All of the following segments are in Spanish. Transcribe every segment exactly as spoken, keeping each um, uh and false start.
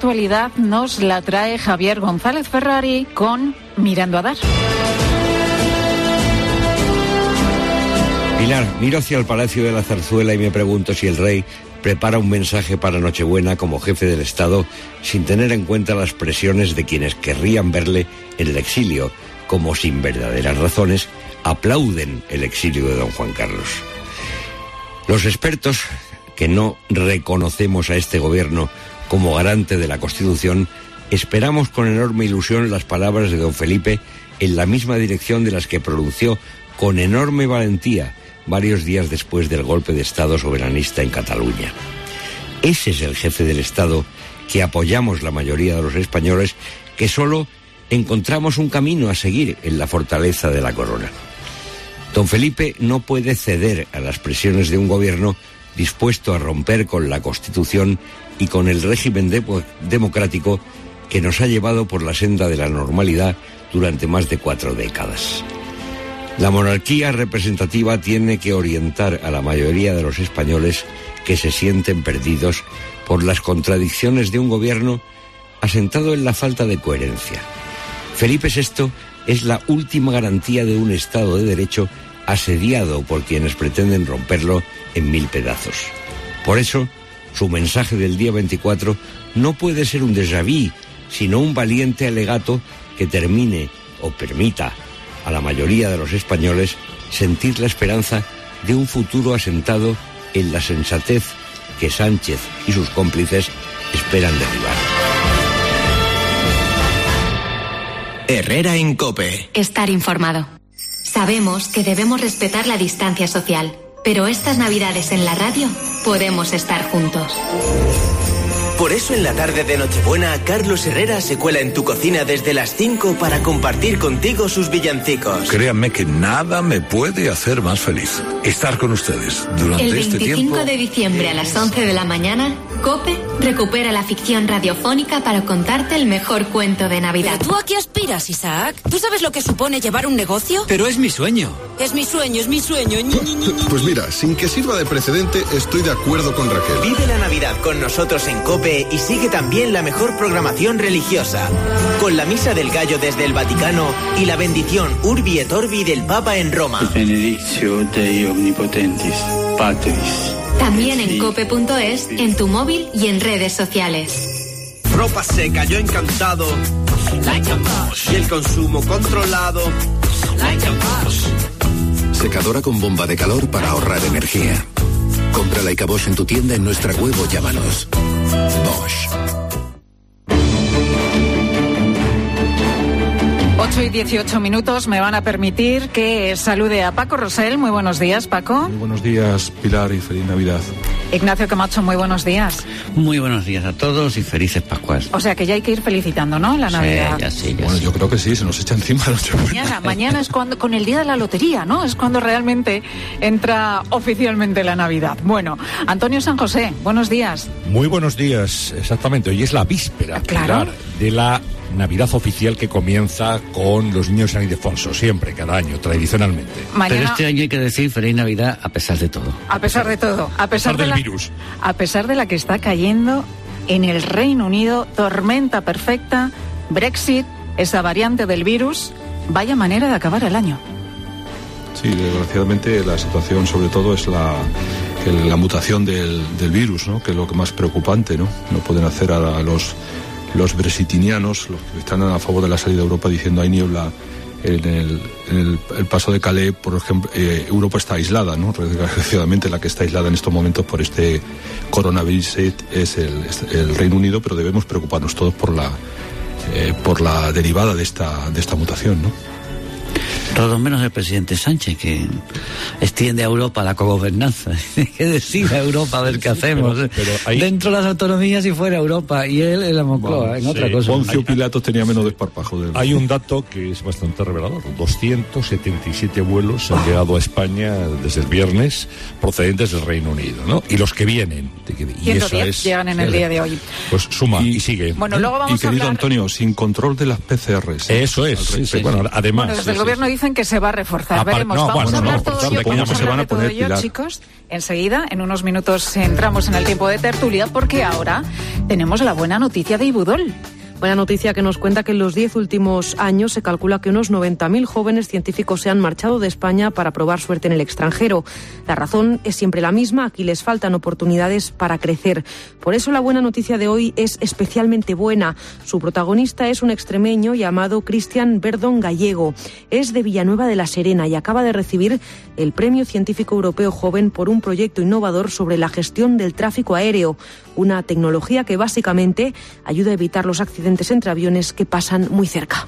actualidad nos la trae Javier González Ferrari con Mirando a Dar. Pilar, miro hacia el Palacio de la Zarzuela y me pregunto si el rey prepara un mensaje para Nochebuena como jefe del Estado sin tener en cuenta las presiones de quienes querrían verle en el exilio, como sin verdaderas razones aplauden el exilio de don Juan Carlos. Los expertos, que no reconocemos a este gobierno como garante de la Constitución, esperamos con enorme ilusión las palabras de don Felipe en la misma dirección de las que pronunció con enorme valentía varios días después del golpe de Estado soberanista en Cataluña. Ese es el jefe del Estado que apoyamos la mayoría de los españoles, que solo encontramos un camino a seguir en la fortaleza de la corona. Don Felipe no puede ceder a las presiones de un gobierno dispuesto a romper con la Constitución y con el régimen de- democrático que nos ha llevado por la senda de la normalidad durante más de cuatro décadas. La monarquía representativa tiene que orientar a la mayoría de los españoles que se sienten perdidos por las contradicciones de un gobierno asentado en la falta de coherencia. Felipe sexto es la última garantía de un Estado de Derecho asediado por quienes pretenden romperlo en mil pedazos. Por eso, su mensaje del día veinticuatro no puede ser un déjà vu, sino un valiente alegato que termine o permita a la mayoría de los españoles sentir la esperanza de un futuro asentado en la sensatez que Sánchez y sus cómplices esperan derribar. Herrera en COPE. Estar informado. Sabemos que debemos respetar la distancia social, pero estas Navidades en la radio podemos estar juntos. Por eso en la tarde de Nochebuena, Carlos Herrera se cuela en tu cocina desde las cinco para compartir contigo sus villancicos. Créanme que nada me puede hacer más feliz. Estar con ustedes durante El este tiempo. veinticinco de diciembre a las once de la mañana, COPE recupera la ficción radiofónica para contarte el mejor cuento de Navidad. ¿Pero tú a qué aspiras, Isaac? ¿Tú sabes lo que supone llevar un negocio? Pero es mi sueño. Es mi sueño, es mi sueño. Ñi, ñi, ñi, ñi. Pues mira, sin que sirva de precedente, estoy de acuerdo con Raquel. Vive la Navidad con nosotros en COPE y sigue también la mejor programación religiosa. Con la Misa del Gallo desde el Vaticano y la bendición Urbi et Orbi del Papa en Roma. Benedictio Dei Omnipotentis, Patris. También en cope punto es, en tu móvil y en redes sociales. Ropa seca, yo encantado. Like a Bosch. Y el consumo controlado. Like a Bosch. Secadora con bomba de calor para ahorrar energía. Compra Like a Bosch en tu tienda, en nuestra web o llámanos. Bosch. ocho y dieciocho minutos me van a permitir que salude a Paco Rosell. Muy buenos días, Paco. Muy buenos días, Pilar, y feliz Navidad. Ignacio Camacho, muy buenos días. Muy buenos días a todos y felices Pascuas. O sea que ya hay que ir felicitando, ¿no? La Navidad. Sí, ya sí, ya bueno, sí. yo creo que sí, se nos echa encima la Nochebuena. Mañana, mañana es cuando, con el día de la lotería, ¿no? Es cuando realmente entra oficialmente la Navidad. Bueno, Antonio San José, buenos días. Muy buenos días, exactamente. Hoy es la víspera, Claro. Pilar, de la Navidad oficial que comienza con los niños San Ildefonso, siempre, cada año, tradicionalmente. Mañana, Pero este año hay que decir feliz Navidad a pesar de todo. a pesar de todo, a pesar, A pesar de del la, virus. a pesar de la que está cayendo en el Reino Unido, tormenta perfecta, Brexit, esa variante del virus, vaya manera de acabar el año. Sí, desgraciadamente la situación sobre todo es la, el- la mutación del, del virus, ¿no? Que es lo que más preocupante, ¿no? No pueden hacer a, a los, los brexitinianos, los que están a favor de la salida de Europa, diciendo hay niebla en el, en el, el paso de Calais, por ejemplo. eh, Europa está aislada, ¿no? Desgraciadamente la que está aislada en estos momentos por este coronavirus es el, es el Reino Unido, pero debemos preocuparnos todos por la eh, por la derivada de esta de esta mutación, ¿no? Todos menos el presidente Sánchez, que extiende a Europa la cogobernanza. Que decida Europa a ver qué hacemos. Pero- pero ahí- Dentro de las autonomías y fuera Europa. Y él en la Moncloa, Bueno, en otra sí, cosa. Poncio Hay- Pilatos tenía menos desparpajo. De... Hay un dato que es bastante revelador. doscientos setenta y siete vuelos han llegado a España desde el viernes procedentes del Reino Unido, ¿no? Y los que vienen. de que- y ciento eso diez es, llegan en el día de hoy. Pues suma y, Y- sigue. Bueno, luego Y vamos a querido hablar... Antonio, sin control de las P C Rs. Eso es. Al sí, sí. respecto. Bueno, además. Bueno, desde sí, el sí, gobierno sí. dicen que se va a reforzar. Apar- Veremos. no, vamos bueno, a hablar no, todo reforzar, ello, ¿cómo vamos a se van hablar a de todo poner, ello, Pilar? chicos. Enseguida, en unos minutos, entramos en el tiempo de tertulia, porque ahora tenemos la buena noticia de Ibudol. Buena noticia que nos cuenta que en los diez últimos años se calcula que unos noventa mil jóvenes científicos se han marchado de España para probar suerte en el extranjero. La razón es siempre la misma, aquí les faltan oportunidades para crecer. Por eso la buena noticia de hoy es especialmente buena. Su protagonista es un extremeño llamado Cristian Verdón Gallego. Es de Villanueva de la Serena y acaba de recibir el Premio Científico Europeo Joven por un proyecto innovador sobre la gestión del tráfico aéreo, una tecnología que básicamente ayuda a evitar los accidentes entre aviones que pasan muy cerca.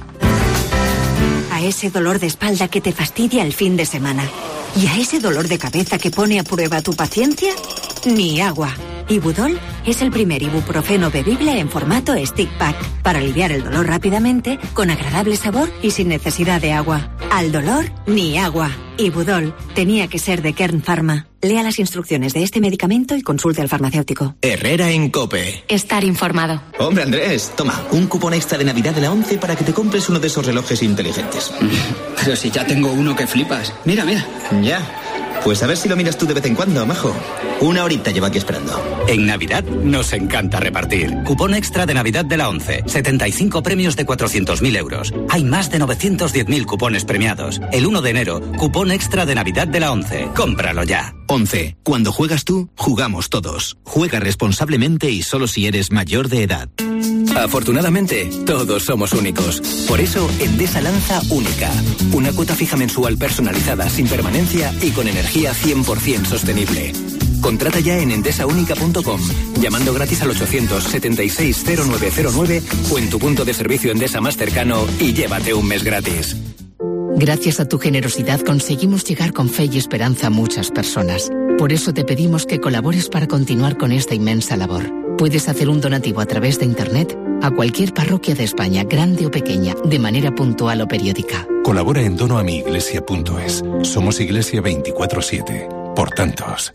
A ese dolor de espalda que te fastidia el fin de semana y a ese dolor de cabeza que pone a prueba tu paciencia, ni agua. Ibudol es el primer ibuprofeno bebible en formato stick pack para aliviar el dolor rápidamente, con agradable sabor y sin necesidad de agua. Al dolor, ni agua. Ibudol tenía que ser de Kern Pharma. Lea las instrucciones de este medicamento y consulte al farmacéutico. Herrera en COPE. Estar informado. Hombre, Andrés, toma, un cupón extra de Navidad de la ONCE para que te compres uno de esos relojes inteligentes. Pero si ya tengo uno que flipas. Mira, mira. Ya. Pues a ver si lo miras tú de vez en cuando, majo. Una horita llevo aquí esperando. En Navidad nos encanta repartir. Cupón extra de Navidad de la ONCE. setenta y cinco premios de cuatrocientos mil euros. Hay más de novecientos diez mil cupones premiados. El uno de enero, cupón extra de Navidad de la ONCE. Cómpralo ya. ONCE. Cuando juegas tú, jugamos todos. Juega responsablemente y solo si eres mayor de edad. Afortunadamente, todos somos únicos. Por eso, Endesa lanza Única. Una cuota fija mensual personalizada, sin permanencia y con energía cien por ciento sostenible. Contrata ya en endesa única punto com, llamando gratis al ochocientos setenta y seis cero nueve cero nueve o en tu punto de servicio Endesa más cercano y llévate un mes gratis. Gracias a tu generosidad conseguimos llegar con fe y esperanza a muchas personas. Por eso te pedimos que colabores para continuar con esta inmensa labor. Puedes hacer un donativo a través de Internet a cualquier parroquia de España, grande o pequeña, de manera puntual o periódica. Colabora en donoamiiglesia punto es. Somos Iglesia veinticuatro siete. Por tantos.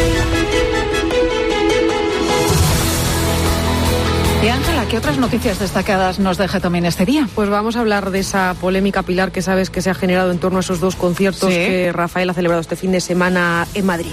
Y Ángela, ¿qué otras noticias destacadas nos deja también este día? Pues vamos a hablar de esa polémica, Pilar, que sabes que se ha generado en torno a esos dos conciertos ¿Sí? que Rafael ha celebrado este fin de semana en Madrid.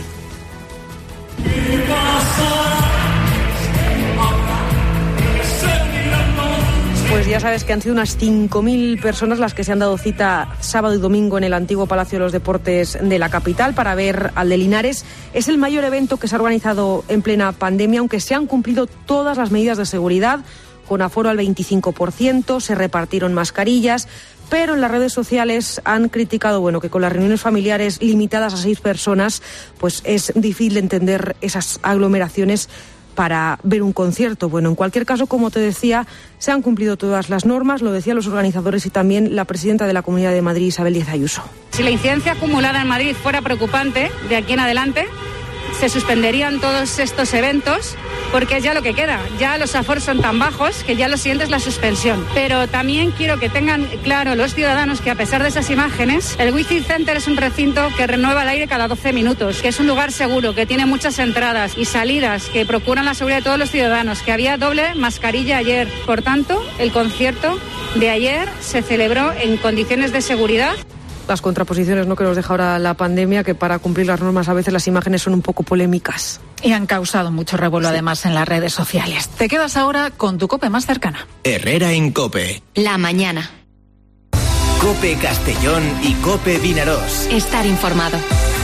Pues ya sabes que han sido unas cinco mil personas las que se han dado cita sábado y domingo en el antiguo Palacio de los Deportes de la capital para ver al de Linares. Es el mayor evento que se ha organizado en plena pandemia, aunque se han cumplido todas las medidas de seguridad, con aforo al veinticinco por ciento, se repartieron mascarillas, pero en las redes sociales han criticado, bueno, que con las reuniones familiares limitadas a seis personas, pues es difícil entender esas aglomeraciones para ver un concierto. Bueno, en cualquier caso, como te decía, se han cumplido todas las normas, lo decían los organizadores y también la presidenta de la Comunidad de Madrid, Isabel Díaz Ayuso. Si la incidencia acumulada en Madrid fuera preocupante, de aquí en adelante, se suspenderían todos estos eventos, porque es ya lo que queda. Ya los aforos son tan bajos que ya lo siguiente es la suspensión. Pero también quiero que tengan claro los ciudadanos que, a pesar de esas imágenes, el Wizzing Center es un recinto que renueva el aire cada doce minutos, que es un lugar seguro, que tiene muchas entradas y salidas, que procuran la seguridad de todos los ciudadanos, que había doble mascarilla ayer. Por tanto, el concierto de ayer se celebró en condiciones de seguridad. Las contraposiciones, ¿no?, que nos deja ahora la pandemia, que para cumplir las normas a veces las imágenes son un poco polémicas. Y han causado mucho revuelo, sí, además en las redes sociales. Te quedas ahora con tu COPE más cercana. Herrera en COPE. La mañana. COPE Castellón y COPE Vinarós. Estar informado.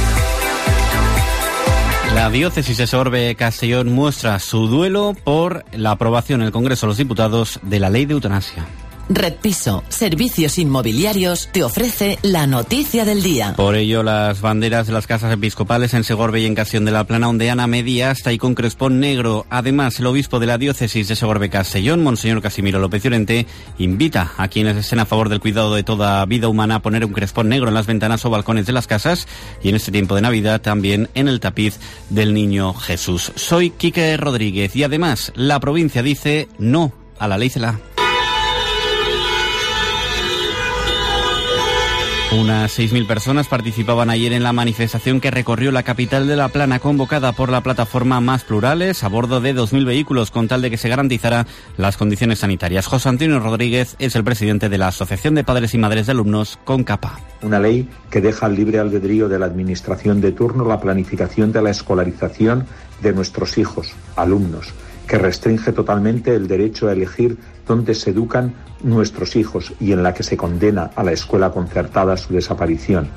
La diócesis de Segorbe Castellón muestra su duelo por la aprobación en el Congreso de los Diputados de la ley de eutanasia. Red Piso, servicios inmobiliarios, te ofrece la noticia del día. Por ello, las banderas de las casas episcopales en Segorbe y en Castellón de la Plana ondean a media asta y con crespón negro. Además, el obispo de la diócesis de Segorbe Castellón, Monseñor Casimiro López Llorente, invita a quienes estén a favor del cuidado de toda vida humana a poner un crespón negro en las ventanas o balcones de las casas y en este tiempo de Navidad también en el tapiz del Niño Jesús. Soy Quique Rodríguez y además la provincia dice no a la ley CELA. Unas seis mil personas participaban ayer en la manifestación que recorrió la capital de La Plana, convocada por la plataforma Más Plurales, a bordo de dos mil vehículos, con tal de que se garantizara las condiciones sanitarias. José Antonio Rodríguez es el presidente de la Asociación de Padres y Madres de Alumnos, CONCAPA. Una ley que deja al libre albedrío de la administración de turno la planificación de la escolarización de nuestros hijos, alumnos, que restringe totalmente el derecho a elegir dónde se educan nuestros hijos y en la que se condena a la escuela concertada su desaparición.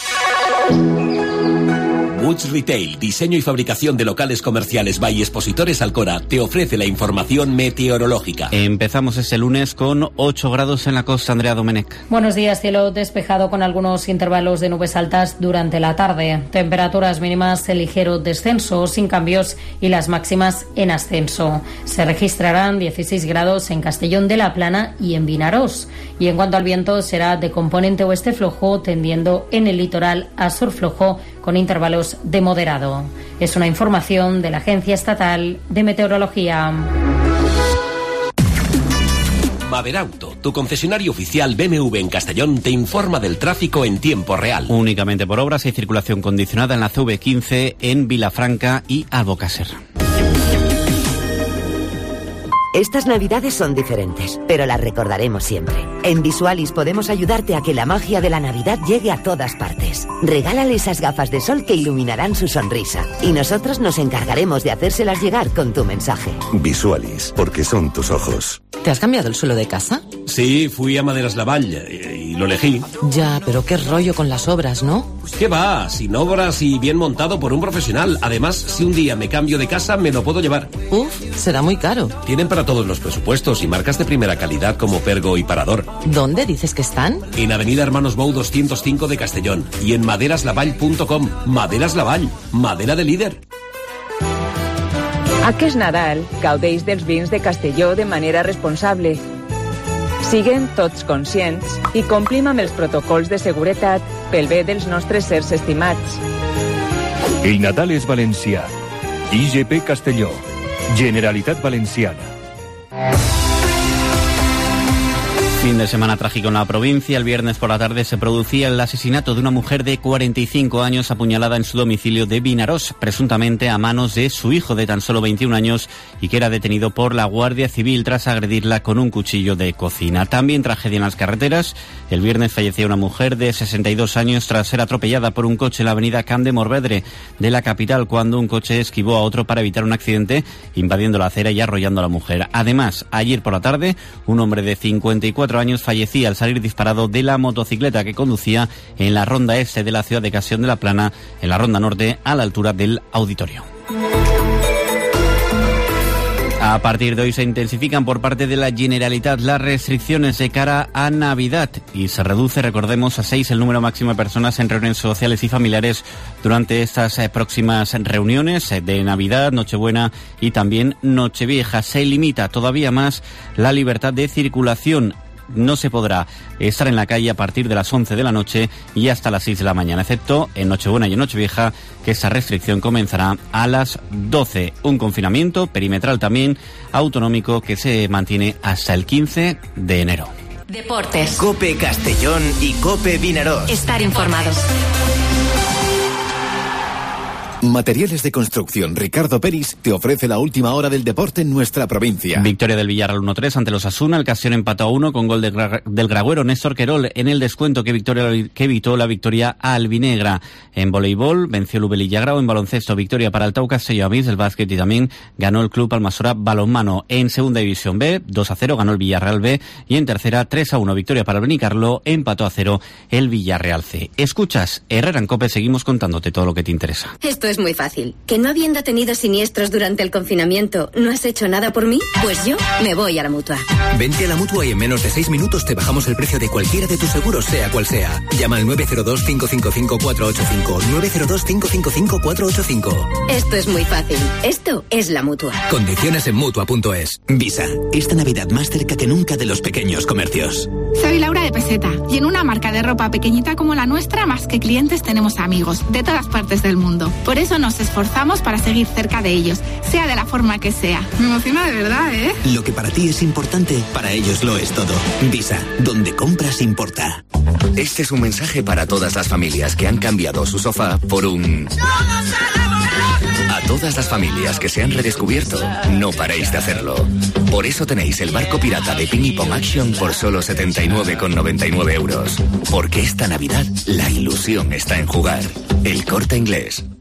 Woods Retail, diseño y fabricación de locales comerciales by Expositores Alcora, te ofrece la información meteorológica. Empezamos este lunes con ocho grados en la costa. Andrea Domenech. Buenos días, cielo despejado con algunos intervalos de nubes altas durante la tarde. Temperaturas mínimas en ligero descenso, sin cambios, y las máximas en ascenso. Se registrarán dieciséis grados en Castellón de la Plana y en Vinarós. Y en cuanto al viento, será de componente oeste flojo, tendiendo en el litoral a sur flojo, con intervalos de moderado. Es una información de la Agencia Estatal de Meteorología. Maderauto, tu concesionario oficial B M W en Castellón, te informa del tráfico en tiempo real. Únicamente por obras y circulación condicionada en la C V quince en Vilafranca y Albocàsser. Estas navidades son diferentes, pero las recordaremos siempre. En Visualis podemos ayudarte a que la magia de la Navidad llegue a todas partes. Regálale esas gafas de sol que iluminarán su sonrisa, y nosotros nos encargaremos de hacérselas llegar con tu mensaje. Visualis, porque son tus ojos. ¿Te has cambiado el suelo de casa? Sí, fui a Maderas Lavall y, y lo elegí. Ya, pero qué rollo con las obras, ¿no? ¿Qué va? Sin obras y bien montado por un profesional. Además, si un día me cambio de casa, me lo puedo llevar. Uf, será muy caro. Tienen para todos los presupuestos y marcas de primera calidad como Pergo y Parador. ¿Dónde dices que están? En Avenida Hermanos Bou doscientos cinco de Castellón y en maderas lavall punto com. Maderas Lavall, madera de líder. Aquest Nadal gaudeix dels vins de Castelló de manera responsable. Siguem tots conscients i complim amb els protocols de seguretat pel bé dels nostres sers estimats. El Nadal és valencià. I G P Castelló. Generalitat Valenciana. Fin de semana trágico en la provincia. El viernes por la tarde se producía el asesinato de una mujer de cuarenta y cinco años apuñalada en su domicilio de Vinarós, presuntamente a manos de su hijo de tan solo veintiún años, y que era detenido por la Guardia Civil tras agredirla con un cuchillo de cocina. También tragedia en las carreteras. El viernes fallecía una mujer de sesenta y dos años tras ser atropellada por un coche en la avenida Camp de Morvedre de la capital, cuando un coche esquivó a otro para evitar un accidente, invadiendo la acera y arrollando a la mujer. Además, ayer por la tarde, un hombre de cincuenta y cuatro años fallecía al salir disparado de la motocicleta que conducía en la ronda este de la ciudad de Castellón de la Plana, en la ronda norte, a la altura del auditorio. A partir de hoy se intensifican por parte de la Generalitat las restricciones de cara a Navidad y se reduce, recordemos, a seis el número máximo de personas en reuniones sociales y familiares durante estas eh, próximas reuniones eh, de Navidad, Nochebuena y también Nochevieja. Se limita todavía más la libertad de circulación. No se podrá estar en la calle a partir de las once de la noche y hasta las seis de la mañana, excepto en Nochebuena y en Nochevieja, que esa restricción comenzará a las doce. Un confinamiento perimetral también autonómico que se mantiene hasta el quince de enero. Deportes. COPE Castellón y COPE Vinarós. Estar informados. Materiales de Construcción Ricardo Peris te ofrece la última hora del deporte en nuestra provincia. Victoria del Villarreal uno tres ante los Asuna. El Castellón empató a uno con gol de gra- del gragüero Néstor Querol en el descuento que, victoria, que evitó la victoria a albinegra. En voleibol venció el Ubelilla Grau. En baloncesto, victoria para el Tau Castelló Avís, el básquet, y también ganó el Club Almasora Balonmano. En segunda división B, dos a cero ganó el Villarreal B, y en tercera tres a uno victoria para el Benicarlo, empató a cero el Villarreal C. Escuchas Herrera en COPE, seguimos contándote todo lo que te interesa. Esto es muy fácil. ¿Que no habiendo tenido siniestros durante el confinamiento no has hecho nada por mí? Pues yo me voy a la Mutua. Vente a la Mutua y en menos de seis minutos te bajamos el precio de cualquiera de tus seguros, sea cual sea. Llama al nueve cero dos, cinco cinco cinco, cuatro ocho cinco, nueve cero dos, cinco cinco cinco, cuatro ocho cinco. Esto es muy fácil. Esto es la Mutua. Condiciones en Mutua punto es. Visa, esta Navidad más cerca que nunca de los pequeños comercios. Soy Laura de Peseta y en una marca de ropa pequeñita como la nuestra, más que clientes tenemos amigos de todas partes del mundo. Por eso nos esforzamos para seguir cerca de ellos, sea de la forma que sea. Me emociona de verdad, ¿eh? Lo que para ti es importante, para ellos lo es todo. Visa, donde compras importa. Este es un mensaje para todas las familias que han cambiado su sofá por un... A todas las familias que se han redescubierto, no paréis de hacerlo. Por eso tenéis el barco pirata de Ping y Pong Action por solo setenta y nueve con noventa y nueve euros. Porque esta Navidad la ilusión está en jugar. El Corte Inglés.